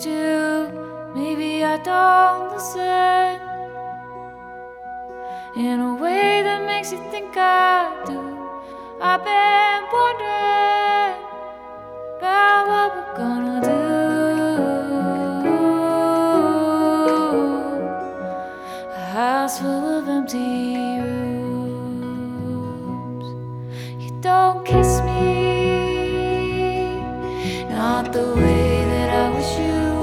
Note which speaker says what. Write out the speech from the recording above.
Speaker 1: do. Maybe I don't listen in a way that makes you think I do. I've been wondering about what we're gonna do. A house full of empty rooms. You don't kiss me, not the way